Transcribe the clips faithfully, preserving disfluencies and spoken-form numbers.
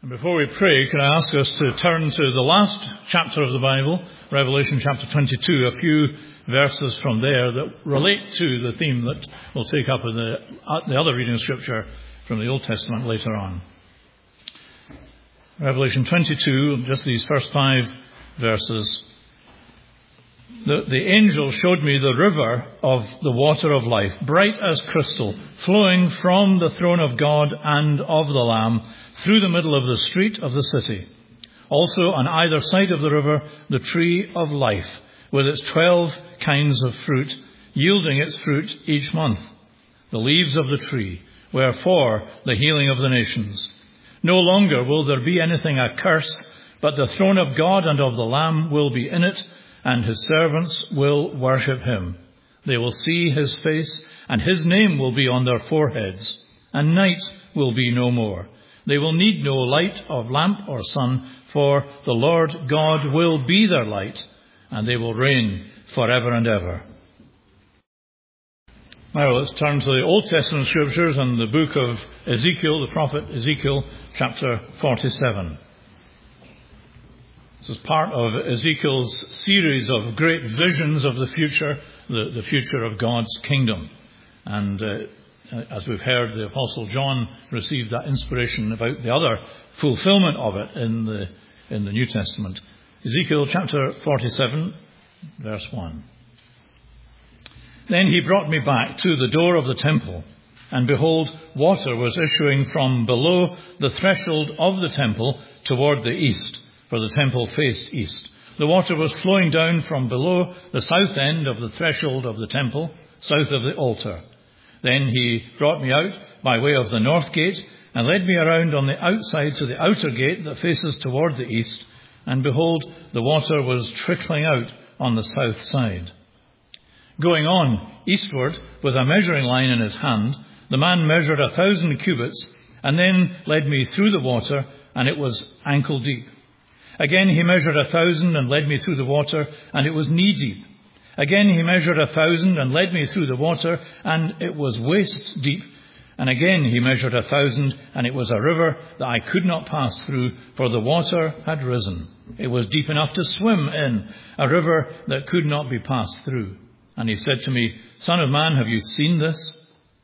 And before we pray, can I ask us to turn to the last chapter of the Bible, Revelation chapter twenty-two, a few verses from there that relate to the theme that we'll take up in the, the other reading of Scripture from the Old Testament later on. Revelation twenty-two, just these first five verses. The, the angel showed me the river of the water of life, bright as crystal, flowing from the throne of God and of the Lamb, through the middle of the street of the city. Also on either side of the river, the tree of life, with its twelve kinds of fruit, yielding its fruit each month. The leaves of the tree were for the healing of the nations. No longer will there be anything accursed, but the throne of God and of the Lamb will be in it, and his servants will worship him. They will see his face, and his name will be on their foreheads, and night will be no more. They will need no light of lamp or sun, for the Lord God will be their light, and they will reign forever and ever. Now let's turn to the Old Testament Scriptures and the book of Ezekiel, the prophet Ezekiel, chapter forty-seven. This is part of Ezekiel's series of great visions of the future, the, the future of God's kingdom. And uh, as we've heard, the Apostle John received that inspiration about the other fulfillment of it in the in the New Testament. Ezekiel chapter forty-seven, verse one. Then he brought me back to the door of the temple, and behold, water was issuing from below the threshold of the temple toward the east, for the temple faced east. The water was flowing down from below the south end of the threshold of the temple, south of the altar. Then he brought me out by way of the north gate and led me around on the outside to the outer gate that faces toward the east. And behold, the water was trickling out on the south side. Going on eastward with a measuring line in his hand, the man measured a thousand cubits and then led me through the water, and it was ankle deep. Again he measured a thousand and led me through the water, and it was knee deep. Again he measured a thousand and led me through the water, and it was waist deep. And again he measured a thousand, and it was a river that I could not pass through, for the water had risen. It was deep enough to swim in, a river that could not be passed through. And he said to me, Son of man, have you seen this?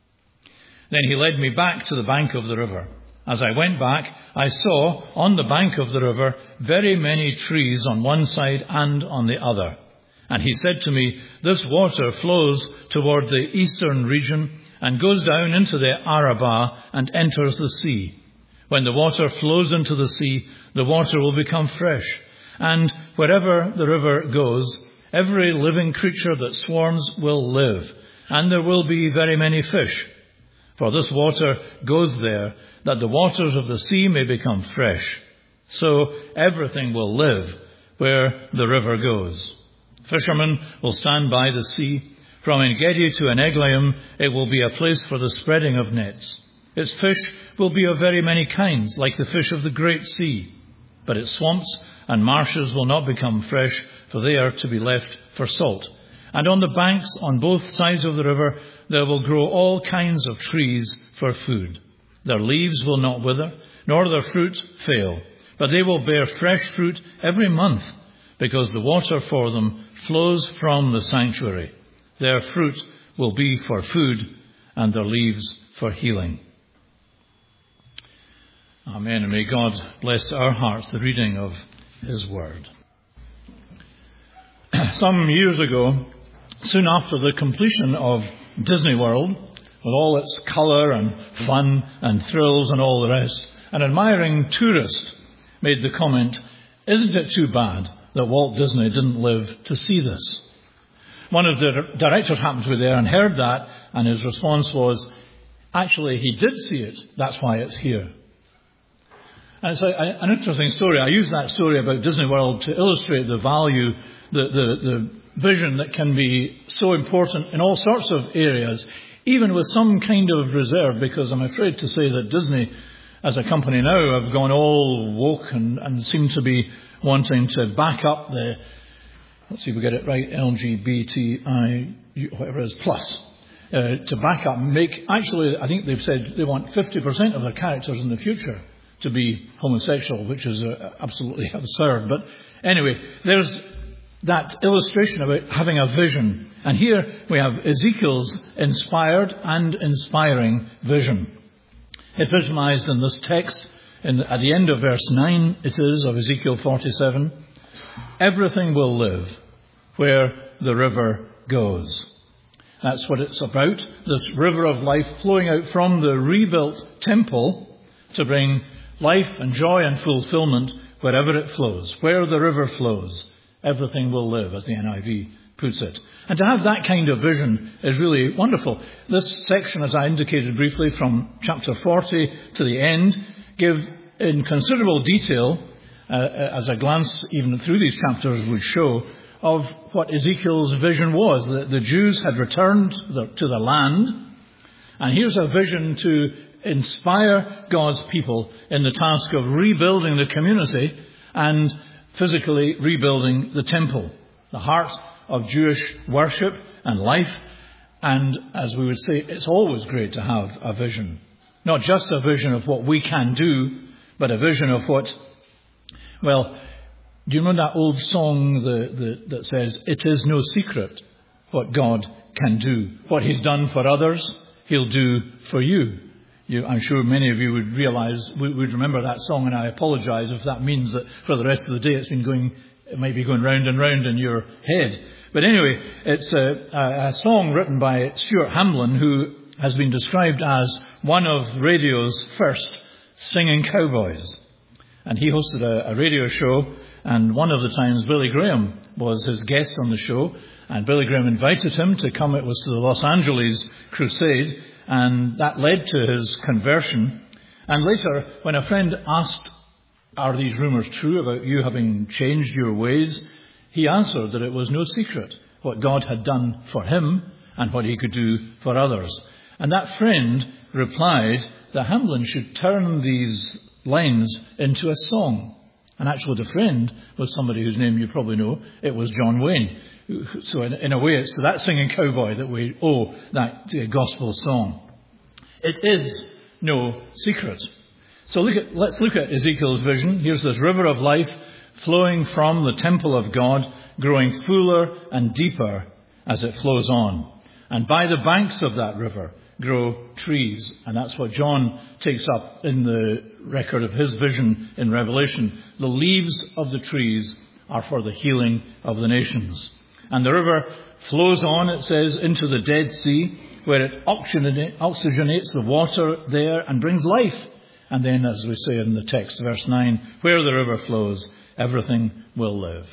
Then he led me back to the bank of the river. As I went back, I saw on the bank of the river very many trees on one side and on the other. And he said to me, This water flows toward the eastern region and goes down into the Arabah and enters the sea. When the water flows into the sea, the water will become fresh. And wherever the river goes, every living creature that swarms will live, and there will be very many fish. For this water goes there, that the waters of the sea may become fresh. So everything will live where the river goes. Fishermen will stand by the sea. From En-gedi to En-eglaim, it will be a place for the spreading of nets. Its fish will be of very many kinds, like the fish of the great sea. But its swamps and marshes will not become fresh, for they are to be left for salt. And on the banks on both sides of the river, there will grow all kinds of trees for food. Their leaves will not wither, nor their fruit fail, but they will bear fresh fruit every month, because the water for them flows from the sanctuary. Their fruit will be for food, and their leaves for healing. Amen. And may God bless our hearts the reading of his word. Some years ago, soon after the completion of Disney World, with all its colour and fun and thrills and all the rest, an admiring tourist made the comment, Isn't it too bad that Walt Disney didn't live to see this? One of the directors happened to be there and heard that, and his response was, actually, he did see it. That's why it's here. And it's a, a, an interesting story. I use that story about Disney World to illustrate the value, the, the, the vision that can be so important in all sorts of areas, even with some kind of reserve, because I'm afraid to say that Disney, as a company now, have gone all woke and, and seem to be wanting to back up the, let's see if we get it right, L G B T I, whatever it is, plus, uh, to back up and make, actually, I think they've said they want fifty percent of their characters in the future to be homosexual, which is uh, absolutely absurd. But anyway, there's that illustration about having a vision. And here we have Ezekiel's inspired and inspiring vision. It's visualized in this text. In, at the end of verse nine, it is, of Ezekiel forty-seven. Everything will live where the river goes. That's what it's about. This river of life flowing out from the rebuilt temple to bring life and joy and fulfillment wherever it flows. Where the river flows, everything will live, as the N I V puts it. And to have that kind of vision is really wonderful. This section, as I indicated briefly, from chapter forty to the end, give in considerable detail, uh, as a glance even through these chapters would show, of what Ezekiel's vision was. The, the Jews had returned to the, to the land, and here's a vision to inspire God's people in the task of rebuilding the community and physically rebuilding the temple, the heart of Jewish worship and life. And as we would say, it's always great to have a vision. Not just a vision of what we can do, but a vision of what, well, do you know that old song the, the, that says, "It is no secret what God can do. What he's done for others, he'll do for you." You, I'm sure many of you would realise, would, would remember that song, and I apologise if that means that for the rest of the day it's been going, it might be going round and round in your head. But anyway, it's a, a, a song written by Stuart Hamblin, who has been described as one of radio's first singing cowboys. And he hosted a, a radio show, and one of the times Billy Graham was his guest on the show, and Billy Graham invited him to come. It was to the Los Angeles crusade, and that led to his conversion. And later, when a friend asked, "Are these rumours true about you having changed your ways?" he answered that it was no secret what God had done for him and what he could do for others. And that friend replied that Hamblin should turn these lines into a song. And actually the friend was somebody whose name you probably know. It was John Wayne. So in, in a way it's to that singing cowboy that we owe that uh, gospel song. It is no secret. So look at, let's look at Ezekiel's vision. Here's this river of life flowing from the temple of God, growing fuller and deeper as it flows on. And by the banks of that river grow trees. And that's what John takes up in the record of his vision in Revelation. The leaves of the trees are for the healing of the nations. And the river flows on, it says, into the Dead Sea, where it oxygenates the water there and brings life. And then, as we say in the text, verse nine, where the river flows, everything will live.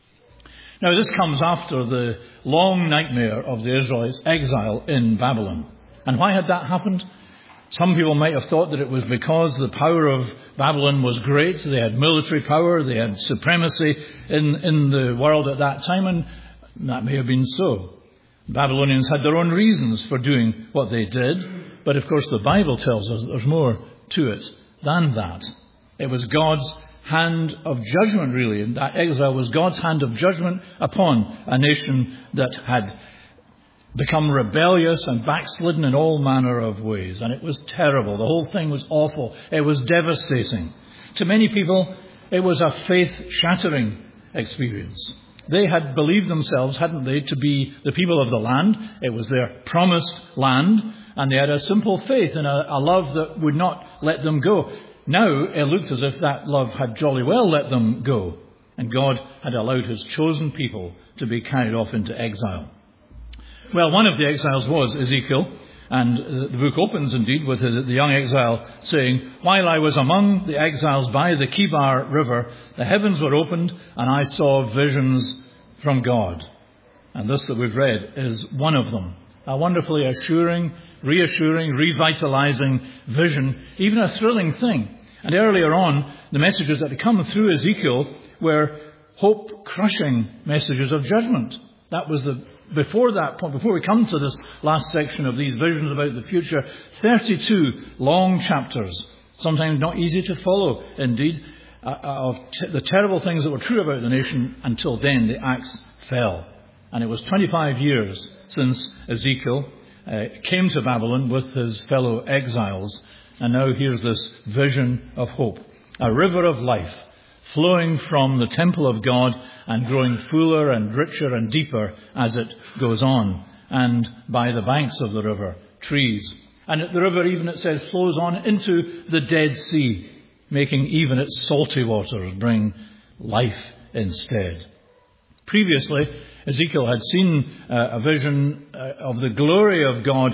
Now, this comes after the long nightmare of the Israelites' exile in Babylon. And why had that happened? Some people might have thought that it was because the power of Babylon was great. They had military power, they had supremacy in, in the world at that time, and that may have been so. Babylonians had their own reasons for doing what they did, but of course the Bible tells us there's more to it than that. It was God's hand of judgment, really, and that exile was God's hand of judgment upon a nation that had become rebellious and backslidden in all manner of ways. And it was terrible. The whole thing was awful. It was devastating. To many people, it was a faith-shattering experience. They had believed themselves, hadn't they, to be the people of the land. It was their promised land, and they had a simple faith in a, a love that would not let them go. Now it looked as if that love had jolly well let them go, and God had allowed his chosen people to be carried off into exile. Well, one of the exiles was Ezekiel, and the book opens indeed with the young exile saying, "While I was among the exiles by the Kibar River, the heavens were opened and I saw visions from God." And this that we've read is one of them. A wonderfully assuring, reassuring, revitalizing vision, even a thrilling thing. And earlier on, the messages that had come through Ezekiel were hope-crushing messages of judgment. That was the Before that point, before we come to this last section of these visions about the future, thirty-two long chapters, sometimes not easy to follow, indeed, uh, of t- the terrible things that were true about the nation until then the axe fell. And it was twenty-five years since Ezekiel uh, came to Babylon with his fellow exiles. And now here's this vision of hope. a river of life flowing from the temple of God and growing fuller and richer and deeper as it goes on. And by the banks of the river, trees. And the river, even it says, flows on into the Dead Sea, making even its salty waters bring life instead. Previously, Ezekiel had seen uh, a vision uh, of the glory of God,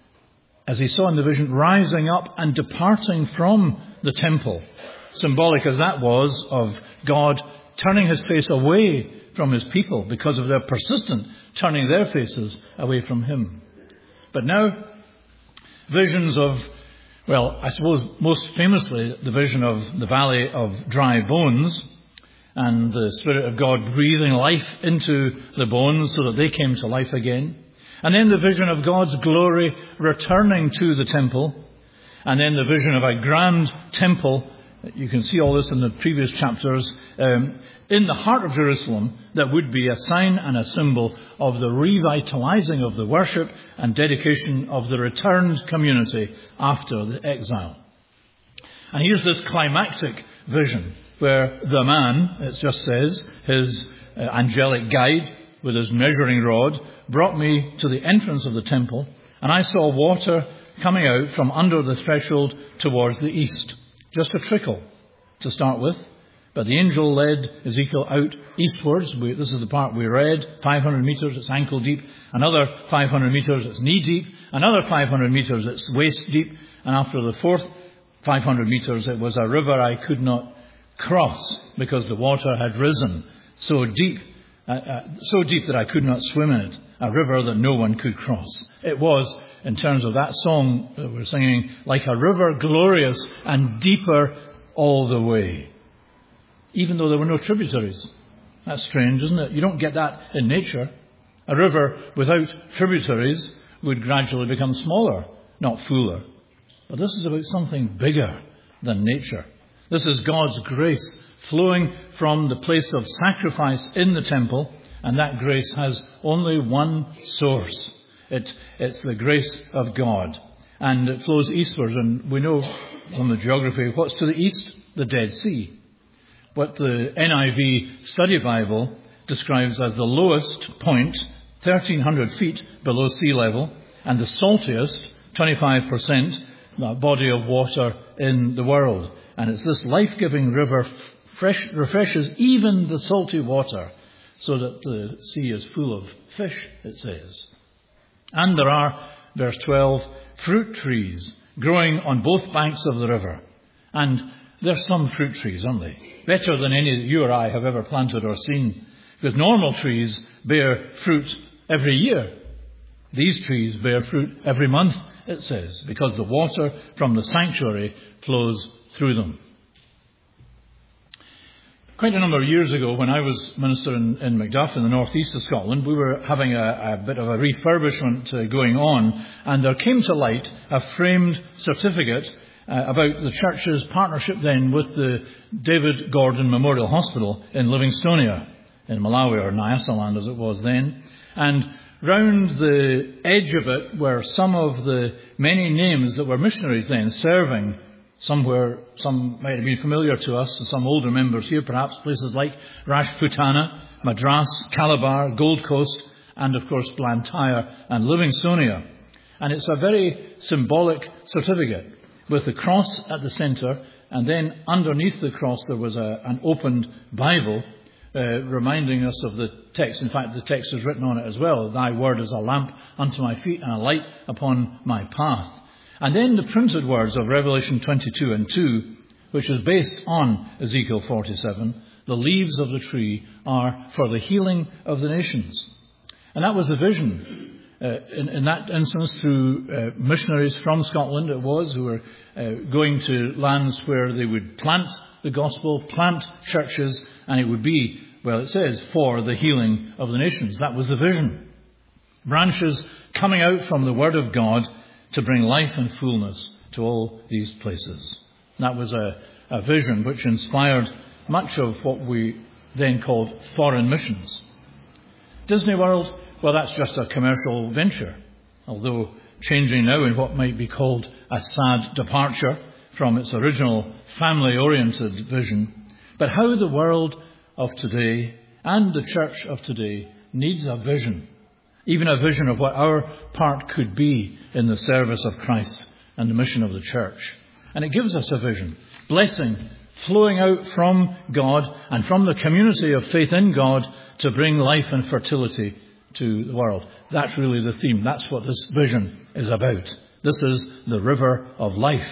as he saw in the vision, rising up and departing from the temple. Symbolic as that was of God turning his face away from his people because of their persistent turning their faces away from him. But now, visions of, well, I suppose most famously the vision of the valley of dry bones, and the Spirit of God breathing life into the bones so that they came to life again. And then the vision of God's glory returning to the temple. And then the vision of a grand temple. You can see all this in the previous chapters. Um, in the heart of Jerusalem, that would be a sign and a symbol of the revitalizing of the worship and dedication of the returned community after the exile. And here's this climactic vision where the man, it just says, his uh, angelic guide with his measuring rod, brought me to the entrance of the temple, and I saw water coming out from under the threshold towards the east. Just a trickle to start with. But the angel led Ezekiel out eastwards. We, this is the part we read. five hundred meters, it's ankle deep. Another five hundred meters, it's knee deep. Another five hundred meters, it's waist deep. And after the fourth five hundred meters, it was a river I could not cross because the water had risen so deep, uh, uh, so deep that I could not swim in it. A river that no one could cross. It was, in terms of that song that we're singing, like a river glorious and deeper all the way. Even though there were no tributaries. That's strange, isn't it? You don't get that in nature. A river without tributaries would gradually become smaller, not fuller. But this is about something bigger than nature. This is God's grace flowing from the place of sacrifice in the temple, and that grace has only one source. It, it's the grace of God. And it flows eastward, and we know from the geography what's to the east? The Dead Sea. What the N I V Study Bible describes as the lowest point, thirteen hundred feet below sea level, and the saltiest, twenty-five percent, body of water in the world. And it's this life-giving river fresh, refreshes even the salty water so that the sea is full of fish, it says. And there are, verse twelve, fruit trees growing on both banks of the river. And there's some fruit trees, aren't they? Better than any that you or I have ever planted or seen. Because normal trees bear fruit every year. These trees bear fruit every month, it says, because the water from the sanctuary flows through them. Quite a number of years ago, when I was minister in, in Macduff in the northeast of Scotland, we were having a, a bit of a refurbishment uh, going on, and there came to light a framed certificate uh, about the church's partnership then with the David Gordon Memorial Hospital in Livingstonia, in Malawi, or Nyasaland as it was then. And round the edge of it were some of the many names that were missionaries then serving somewhere. Some might have been familiar to us, and some older members here perhaps, places like Rajputana, Madras, Calabar, Gold Coast, and of course Blantyre and Livingstonia. And it's a very symbolic certificate with the cross at the centre, and then underneath the cross there was a, an opened Bible uh, reminding us of the text. In fact, the text is written on it as well. Thy word is a lamp unto my feet and a light upon my path. And then the printed words of Revelation twenty-two and two, which is based on Ezekiel forty-seven, the leaves of the tree are for the healing of the nations. And that was the vision. Uh, in, in that instance, through uh, missionaries from Scotland, it was, who were uh, going to lands where they would plant the gospel, plant churches, and it would be, well, it says, for the healing of the nations. That was the vision. Branches coming out from the Word of God to bring life and fullness to all these places. That was a, a vision which inspired much of what we then called foreign missions. Disney World, well, that's just a commercial venture, although changing now in what might be called a sad departure from its original family-oriented vision, but how the world of today and the church of today needs a vision, even a vision of what our part could be in the service of Christ and the mission of the church. And it gives us a vision, blessing flowing out from God and from the community of faith in God to bring life and fertility to the world. That's really the theme. That's what this vision is about. This is the river of life.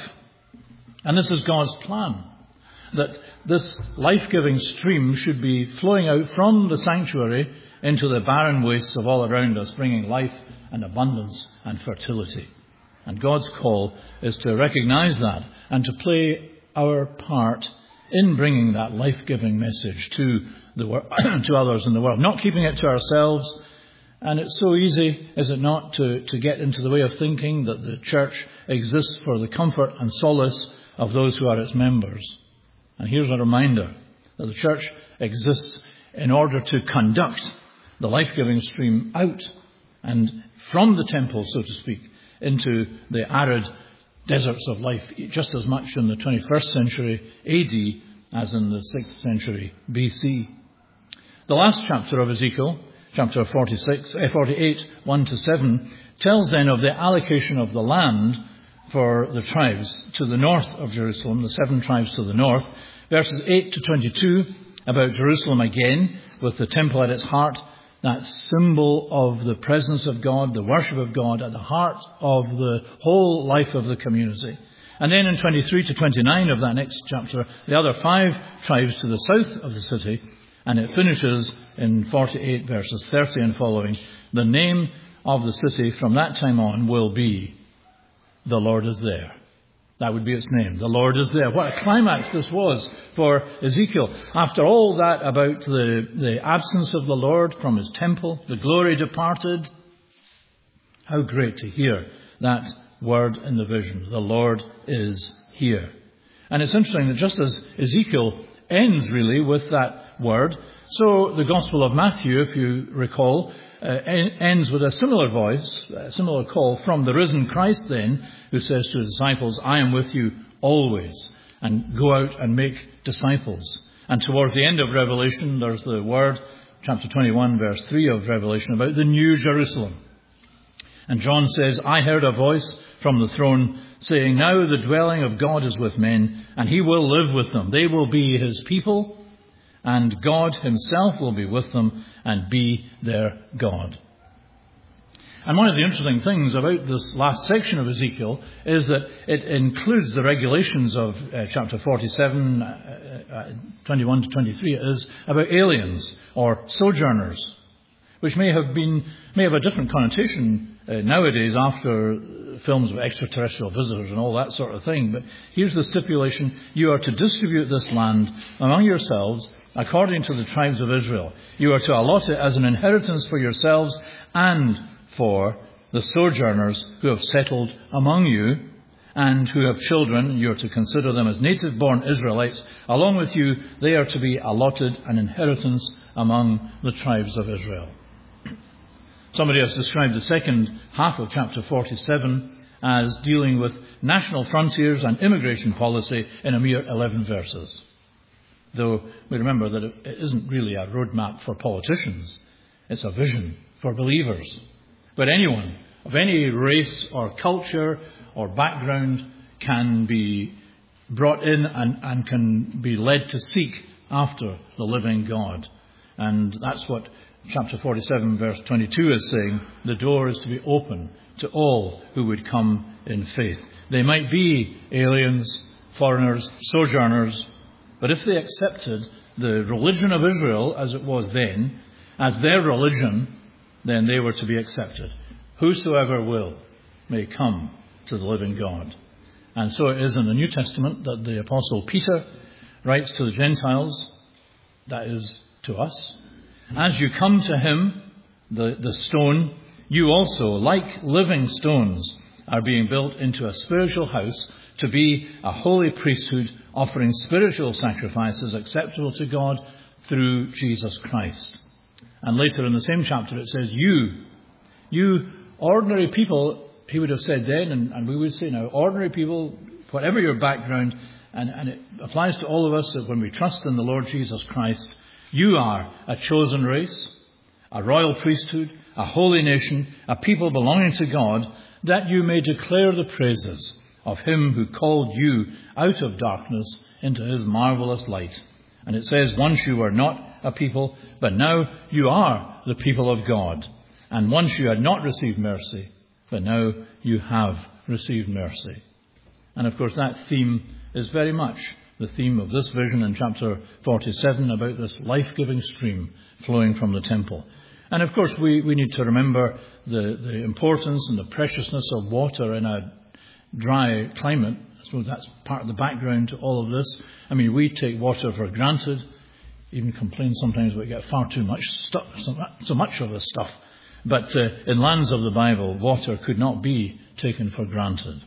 And this is God's plan, that this life-giving stream should be flowing out from the sanctuary into the barren wastes of all around us, bringing life and abundance and fertility. And God's call is to recognize that and to play our part in bringing that life-giving message to the wor- to others in the world, not keeping it to ourselves. And it's so easy, is it not, to, to get into the way of thinking that the church exists for the comfort and solace of those who are its members. And here's a reminder that the church exists in order to conduct the life-giving stream out and from the temple, so to speak, into the arid deserts of life, just as much in the twenty-first century A D as in the sixth century B C. The last chapter of Ezekiel, chapter forty-six, forty-eight, one to seven, tells then of the allocation of the land for the tribes to the north of Jerusalem, the seven tribes to the north. Verses eight to twenty-two, about Jerusalem again, with the temple at its heart, that symbol of the presence of God, the worship of God at the heart of the whole life of the community. And then in twenty-three to twenty-nine of that next chapter, the other five tribes to the south of the city. And it finishes in forty-eight verses thirty and following. The name of the city from that time on will be The Lord is There. That would be its name. The Lord is There. What a climax this was for Ezekiel. After all that about the, the absence of the Lord from his temple, the glory departed. How great to hear that word in the vision. The Lord is here. And it's interesting that just as Ezekiel ends really with that word, so the Gospel of Matthew, if you recall, uh, ends with a similar voice, a similar call from the risen Christ then, who says to his disciples, I am with you always, and go out and make disciples. And towards the end of Revelation, there's the word, chapter twenty-one, verse three of Revelation, about the New Jerusalem. And John says, I heard a voice from the throne saying, now the dwelling of God is with men, and he will live with them. They will be his people, and God himself will be with them and be their God. And one of the interesting things about this last section of Ezekiel is that it includes the regulations of uh, chapter forty-seven, uh, uh, twenty-one to twenty-three, it is about aliens or sojourners, which may have been may have a different connotation uh, nowadays after films of extraterrestrial visitors and all that sort of thing. But here's the stipulation: you are to distribute this land among yourselves according to the tribes of Israel. You are to allot it as an inheritance for yourselves and for the sojourners who have settled among you and who have children. You are to consider them as native-born Israelites. Along with you, they are to be allotted an inheritance among the tribes of Israel. Somebody has described the second half of chapter forty-seven as dealing with national frontiers and immigration policy in a mere eleven verses. Though we remember that it isn't really a roadmap for politicians. It's a vision for believers. But anyone of any race or culture or background can be brought in and, and can be led to seek after the living God. And that's what chapter forty-seven verse twenty-two is saying. The door is to be open to all who would come in faith. They might be aliens, foreigners, sojourners, but if they accepted the religion of Israel as it was then, as their religion, then they were to be accepted. Whosoever will may come to the living God. And so it is in the New Testament that the Apostle Peter writes to the Gentiles, that is to us, as you come to him, the, the stone, you also, like living stones, are being built into a spiritual house to be a holy priesthood, offering spiritual sacrifices acceptable to God through Jesus Christ. And later in the same chapter it says, you, you ordinary people, he would have said then, and, and we would say now, ordinary people whatever your background, and, and it applies to all of us, that when we trust in the Lord Jesus Christ, you are a chosen race, a royal priesthood, a holy nation, a people belonging to God, that you may declare the praises of him who called you out of darkness into his marvelous light. And it says, once you were not a people, but now you are the people of God. And once you had not received mercy, but now you have received mercy. And of course that theme is very much the theme of this vision in chapter forty-seven, about this life-giving stream flowing from the temple. And of course we, we need to remember the, the importance and the preciousness of water in a dry climate. I suppose that's part of the background to all of this. I mean, we take water for granted, even complain sometimes we get far too much stuff, so, so much of this stuff. But uh, in lands of the Bible, water could not be taken for granted.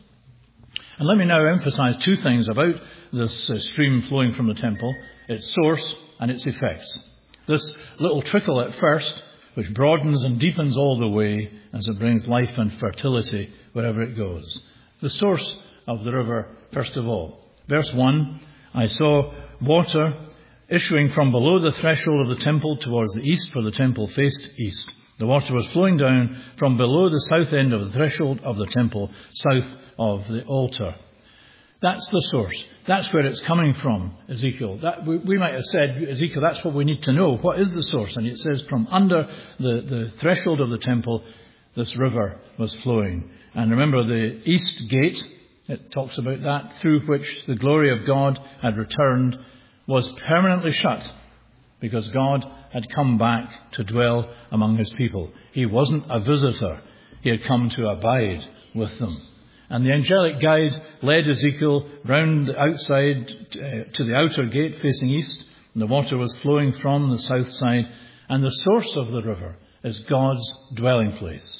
And let me now emphasize two things about this uh, stream flowing from the temple: its source and its effects. This little trickle at first, which broadens and deepens all the way as it brings life and fertility wherever it goes. The source of the river, first of all. Verse one, I saw water issuing from below the threshold of the temple towards the east, for the temple faced east. The water was flowing down from below the south end of the threshold of the temple, south of the altar. That's the source. That's where it's coming from, Ezekiel. That, we, we might have said, Ezekiel, that's what we need to know. What is the source? And it says from under the, the threshold of the temple, this river was flowing. And remember the east gate, it talks about that, through which the glory of God had returned, was permanently shut because God had come back to dwell among his people. He wasn't a visitor. He had come to abide with them. And the angelic guide led Ezekiel round the outside uh, to the outer gate facing east. And the water was flowing from the south side. And the source of the river is God's dwelling place.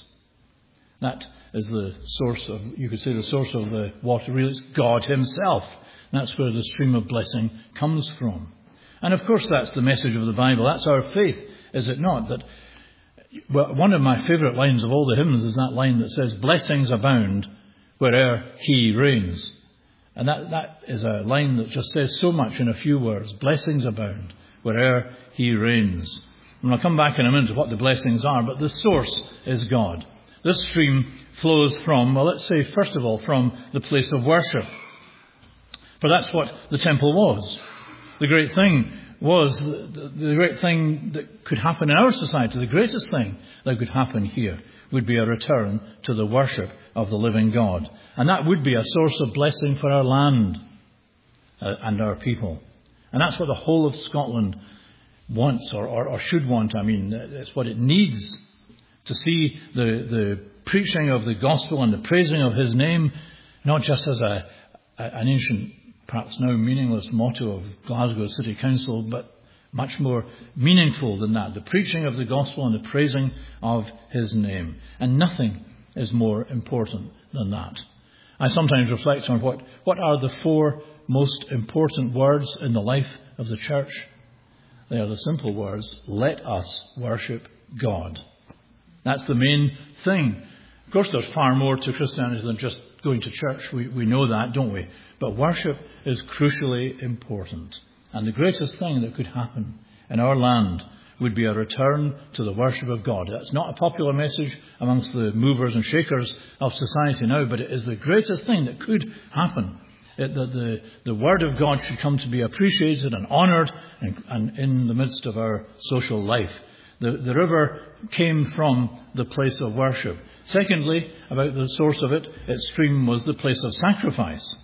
That is the source of, you could say the source of the water. Really, it's God himself. That's where the stream of blessing comes from. And of course that's the message of the Bible. That's our faith, is it not? That, well, one of my favourite lines of all the hymns is that line that says, blessings abound where'er he reigns. And that, that is a line that just says so much in a few words. Blessings abound where'er he reigns. And I'll come back in a minute to what the blessings are, but the source is God. This stream flows from, well, let's say first of all, from the place of worship. For that's what the temple was. The great thing was, the, the great thing that could happen in our society, the greatest thing that could happen here would be a return to the worship of the living God. And that would be a source of blessing for our land uh, and our people. And that's what the whole of Scotland wants, or, or, or should want. I mean, it's what it needs, to see the, the preaching of the gospel and the praising of his name, not just as a, a an ancient, perhaps now meaningless motto of Glasgow City Council, but much more meaningful than that. The preaching of the gospel and the praising of his name. And nothing is more important than that. I sometimes reflect on what, what are the four most important words in the life of the church. They are the simple words, let us worship God. That's the main thing. Of course, there's far more to Christianity than just going to church. We, we know that, don't we? But worship is crucially important. And the greatest thing that could happen in our land would be a return to the worship of God. That's not a popular message amongst the movers and shakers of society now, but it is the greatest thing that could happen. It, that the, the Word of God should come to be appreciated and honoured and, and in the midst of our social life. The, the river came from the place of worship. Secondly, about the source of it, its stream was the place of sacrifice.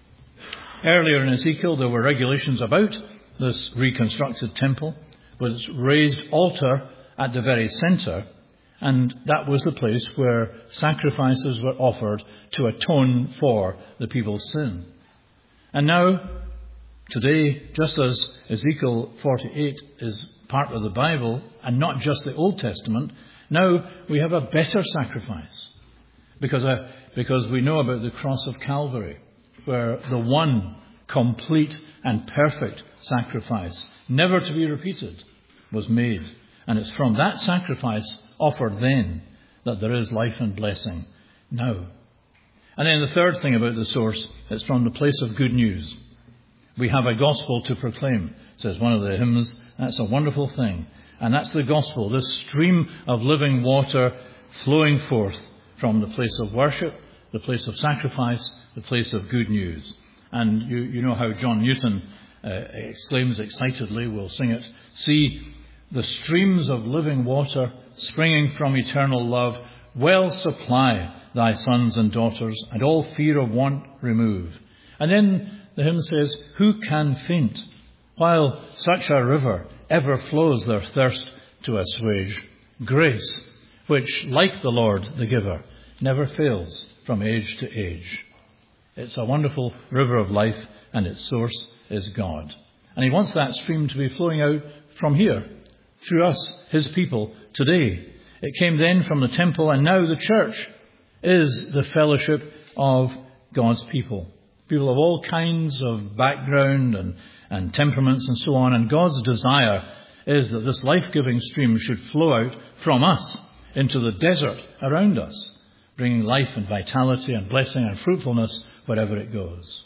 Earlier in Ezekiel, there were regulations about this reconstructed temple with its raised altar at the very centre, and that was the place where sacrifices were offered to atone for the people's sin. And now, today, just as Ezekiel forty-eight is part of the Bible and not just the Old Testament, now we have a better sacrifice because uh, because we know about the cross of Calvary, where the one complete and perfect sacrifice, never to be repeated, was made. And it's from that sacrifice offered then that there is life and blessing now. And then the third thing about the source, it's from the place of good news. We have a gospel to proclaim, says one of the hymns. That's a wonderful thing. And that's the gospel, this stream of living water flowing forth from the place of worship, the place of sacrifice, the place of good news. And you, you know how John Newton uh, exclaims excitedly, we'll sing it, "See the streams of living water springing from eternal love, well supply thy sons and daughters, and all fear of want remove." And then the hymn says, "Who can faint while such a river ever flows their thirst to assuage? Grace, which, like the Lord the giver, never fails from age to age." It's a wonderful river of life, and its source is God. And he wants that stream to be flowing out from here, through us, his people, today. It came then from the temple, and now the church is the fellowship of God's people. People of all kinds of background and, and temperaments and so on. And God's desire is that this life-giving stream should flow out from us into the desert around us, bringing life and vitality and blessing and fruitfulness wherever it goes.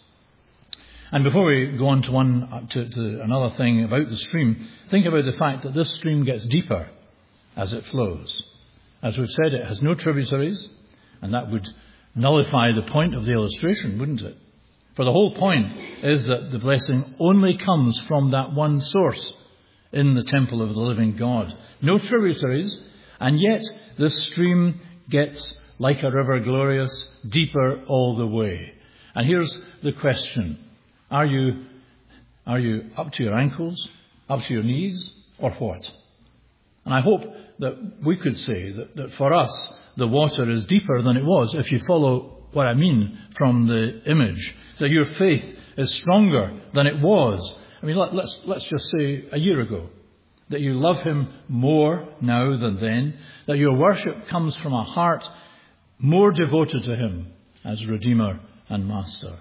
And before we go on to one to, to another thing about the stream, think about the fact that this stream gets deeper as it flows. As we've said, it has no tributaries, and that would nullify the point of the illustration, wouldn't it? For the whole point is that the blessing only comes from that one source in the temple of the living God. No tributaries, and yet this stream gets, like a river glorious, deeper all the way. And here's the question. Are you, are you up to your ankles, up to your knees, or what? And I hope that we could say that, that for us, the water is deeper than it was, if you follow what I mean from the image. That your faith is stronger than it was. I mean, let, let's, let's just say a year ago. That you love him more now than then. That your worship comes from a heart more devoted to him as Redeemer and Master.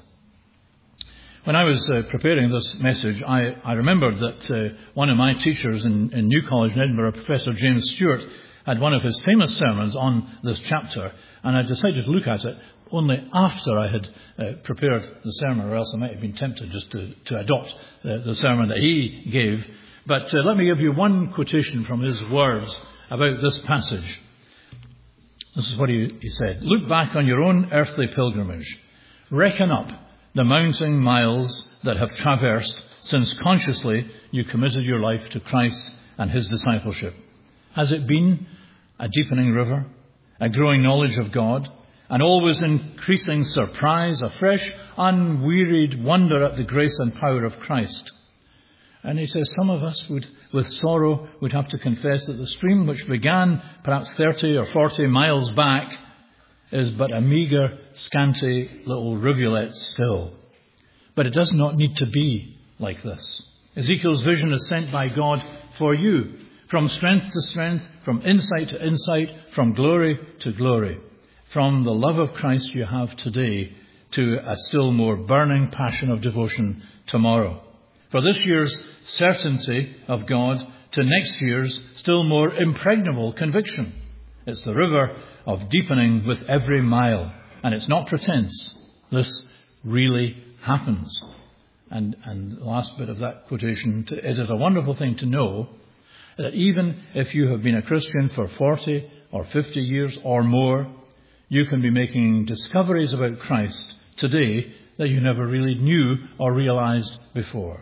When I was uh, preparing this message, I, I remembered that uh, one of my teachers in, in New College in Edinburgh, Professor James Stewart, had one of his famous sermons on this chapter, and I decided to look at it only after I had uh, prepared the sermon, or else I might have been tempted just to, to adopt uh, the sermon that he gave. But uh, let me give you one quotation from his words about this passage. This is what he, he said. "Look back on your own earthly pilgrimage. Reckon up the mounting miles that have traversed since consciously you committed your life to Christ and his discipleship. Has it been a deepening river, a growing knowledge of God, an always increasing surprise, a fresh, unwearied wonder at the grace and power of Christ?" And he says some of us would, with sorrow, would have to confess that the stream which began perhaps thirty or forty miles back is but a meagre, scanty little rivulet still. But it does not need to be like this. Ezekiel's vision is sent by God for you, from strength to strength, from insight to insight, from glory to glory. From the love of Christ you have today to a still more burning passion of devotion tomorrow. For this year's certainty of God to next year's still more impregnable conviction. It's the river of deepening with every mile. And it's not pretense. This really happens. And, and the last bit of that quotation, it is a wonderful thing to know that even if you have been a Christian for forty or fifty years or more, you can be making discoveries about Christ today that you never really knew or realized before.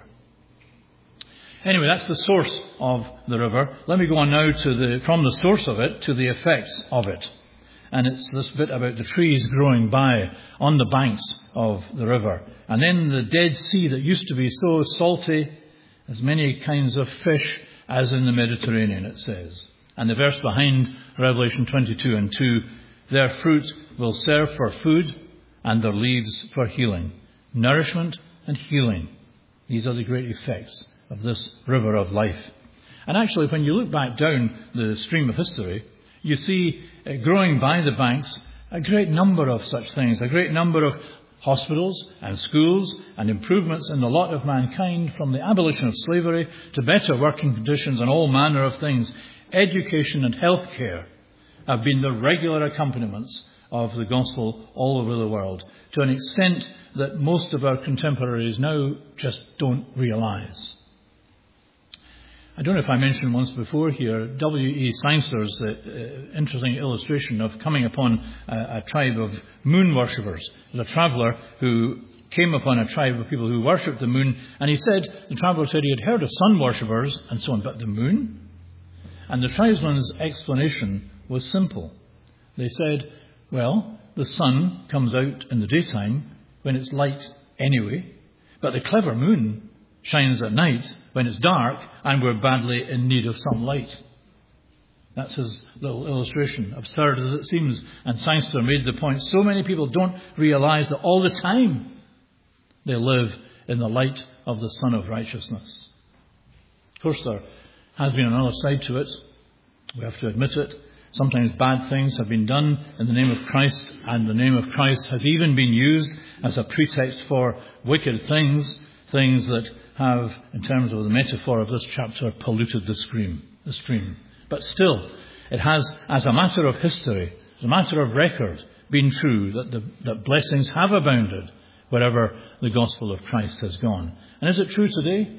Anyway, that's the source of the river. Let me go on now to the from the source of it to the effects of it. And it's this bit about the trees growing by on the banks of the river. And then the Dead Sea that used to be so salty, as many kinds of fish as in the Mediterranean, it says. And the verse behind Revelation twenty-two and two, "Their fruit will serve for food and their leaves for healing." Nourishment and healing. These are the great effects of this river of life. And actually, when you look back down the stream of history, you see uh, growing by the banks a great number of such things, a great number of hospitals and schools and improvements in the lot of mankind, from the abolition of slavery to better working conditions and all manner of things. Education and health care have been the regular accompaniments of the gospel all over the world, to an extent that most of our contemporaries now just don't realize. I don't know if I mentioned once before here, W E Seinster's uh, uh, interesting illustration of coming upon a, a tribe of moon worshippers. There's a traveller who came upon a tribe of people who worshipped the moon, and he said, the traveller said he had heard of sun worshippers and so on, but the moon? And the tribesman's explanation was simple. They said, well, the sun comes out in the daytime when it's light anyway, but the clever moon shines at night when it's dark and we're badly in need of some light. That's his little illustration, absurd as it seems. And Seinster made the point, so many people don't realize that all the time they live in the light of the Sun of Righteousness. Of course, there has been another side to it. We have to admit it. Sometimes bad things have been done in the name of Christ, and the name of Christ has even been used as a pretext for wicked things, things that have, in terms of the metaphor of this chapter, polluted the stream. The stream. But still, it has, as a matter of history, as a matter of record, been true that the that blessings have abounded wherever the gospel of Christ has gone. And is it true today?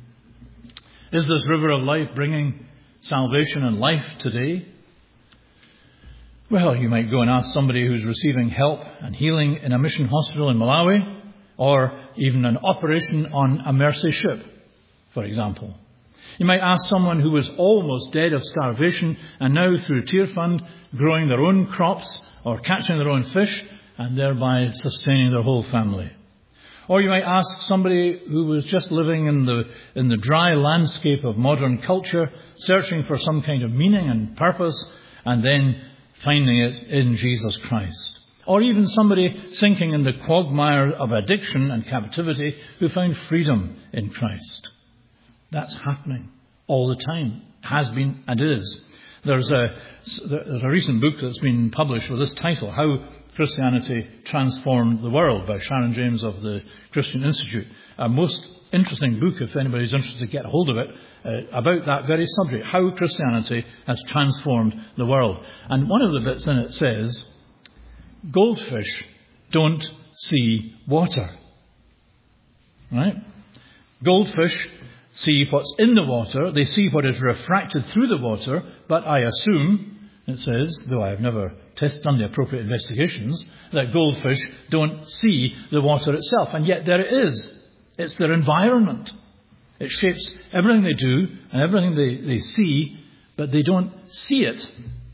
Is this river of life bringing salvation and life today? Well, you might go and ask somebody who's receiving help and healing in a mission hospital in Malawi, or even an operation on a mercy ship, for example. You might ask someone who was almost dead of starvation and now through Tear Fund growing their own crops or catching their own fish and thereby sustaining their whole family. Or you might ask somebody who was just living in the in the dry landscape of modern culture, searching for some kind of meaning and purpose, and then finding it in Jesus Christ. Or even somebody sinking in the quagmire of addiction and captivity who found freedom in Christ. That's happening all the time. Has been and is. There's a, there's a recent book that's been published with this title, How Christianity Transformed the World, by Sharon James of the Christian Institute. A most interesting book, if anybody's interested to get hold of it, uh, about that very subject, how Christianity has transformed the world. And one of the bits in it says, goldfish don't see water. Right? Goldfish see what's in the water. They see what is refracted through the water. But I assume, it says, though I have never test, done the appropriate investigations, that goldfish don't see the water itself. And yet there it is. It's their environment. It shapes everything they do and everything they, they see, but they don't see it.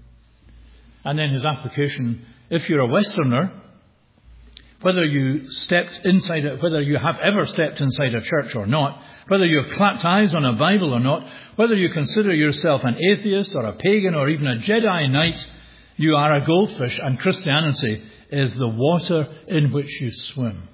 And then his application, if you're a Westerner, whether you stepped inside it, whether you have ever stepped inside a church or not, whether you have clapped eyes on a Bible or not, whether you consider yourself an atheist or a pagan or even a Jedi Knight, you are a goldfish, and Christianity is the water in which you swim.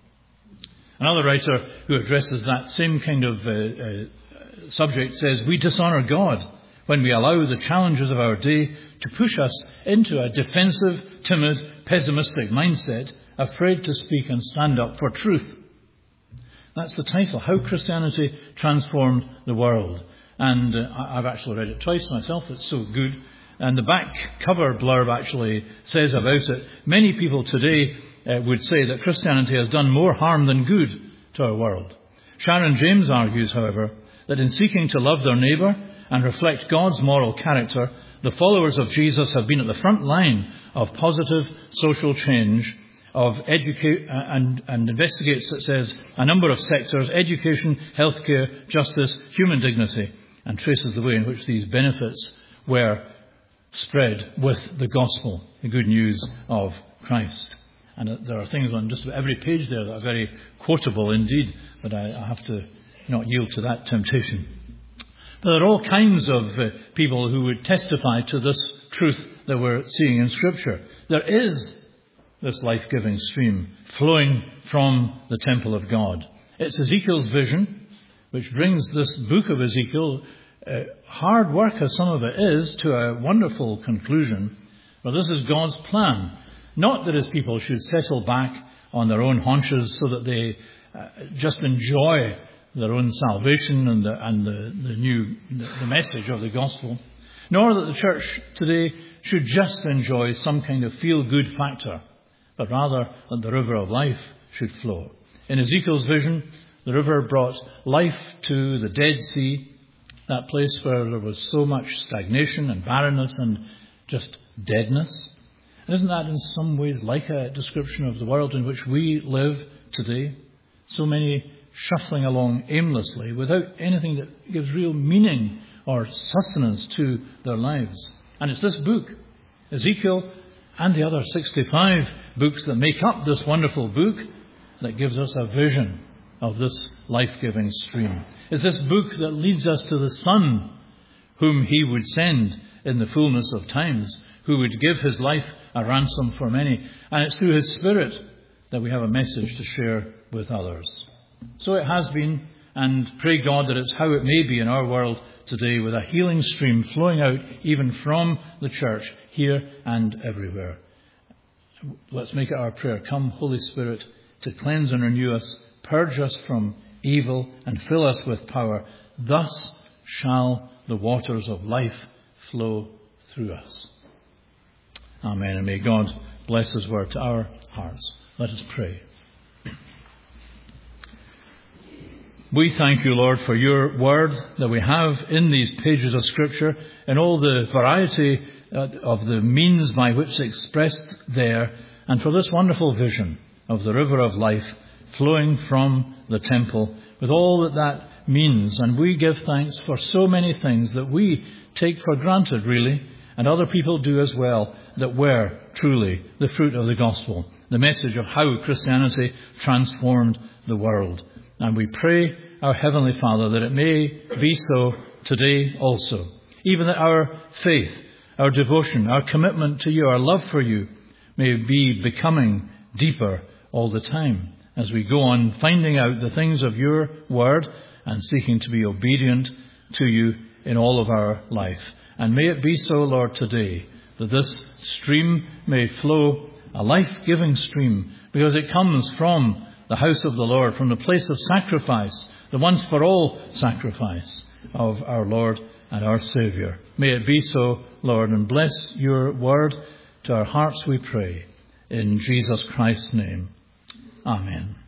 Another writer who addresses that same kind of uh, uh, subject says, we dishonour God when we allow the challenges of our day to push us into a defensive, timid, pessimistic mindset, afraid to speak and stand up for truth. That's the title, How Christianity Transformed the World. And uh, I've actually read it twice myself. It's so good. And the back cover blurb actually says about it, many people today uh, would say that Christianity has done more harm than good to our world. Sharon James argues, however, that in seeking to love their neighbour and reflect God's moral character, the followers of Jesus have been at the front line of positive social change, of educate and, and investigates, it says, a number of sectors: education, healthcare, justice, human dignity, and traces the way in which these benefits were spread with the gospel, the good news of Christ. And there are things on just about every page there that are very quotable indeed, but I, I have to not yield to that temptation. But there are all kinds of uh, people who would testify to this truth that we're seeing in Scripture. There is this life-giving stream flowing from the temple of God. It's Ezekiel's vision, which brings this book of Ezekiel, uh, hard work as some of it is, to a wonderful conclusion. But this is God's plan. Not that his people should settle back on their own haunches so that they uh, just enjoy their own salvation and the, and the, the new the message of the gospel. Nor that the church today should just enjoy some kind of feel-good factor, but rather that the river of life should flow. In Ezekiel's vision, the river brought life to the Dead Sea, that place where there was so much stagnation and barrenness and just deadness. And isn't that in some ways like a description of the world in which we live today? So many shuffling along aimlessly without anything that gives real meaning or sustenance to their lives. And it's this book, Ezekiel, and the other sixty-five books that make up this wonderful book, that gives us a vision of this life-giving stream. It's this book that leads us to the Son, whom he would send in the fullness of times, who would give his life a ransom for many. And it's through his Spirit that we have a message to share with others. So it has been, and pray God that it's how it may be in our world today, with a healing stream flowing out even from the church here and everywhere. Let's make it our prayer. Come, Holy Spirit, to cleanse and renew us, purge us from evil and fill us with power. Thus shall the waters of life flow through us. Amen. And may God bless his word to our hearts. Let us pray. We thank you, Lord, for your word that we have in these pages of Scripture, and all the variety of the means by which it's expressed there, and for this wonderful vision of the river of life flowing from the temple, with all that that means. And we give thanks for so many things that we take for granted, really, and other people do as well, that were truly the fruit of the gospel, the message of how Christianity transformed the world. And we pray, our Heavenly Father, that it may be so today also. Even that our faith, our devotion, our commitment to you, our love for you, may be becoming deeper all the time as we go on finding out the things of your word and seeking to be obedient to you in all of our life. And may it be so, Lord, today, that this stream may flow, a life-giving stream, because it comes from the house of the Lord, from the place of sacrifice, the once-for-all sacrifice of our Lord and our Saviour. May it be so, Lord, and bless your word to our hearts, we pray, in Jesus Christ's name. Amen.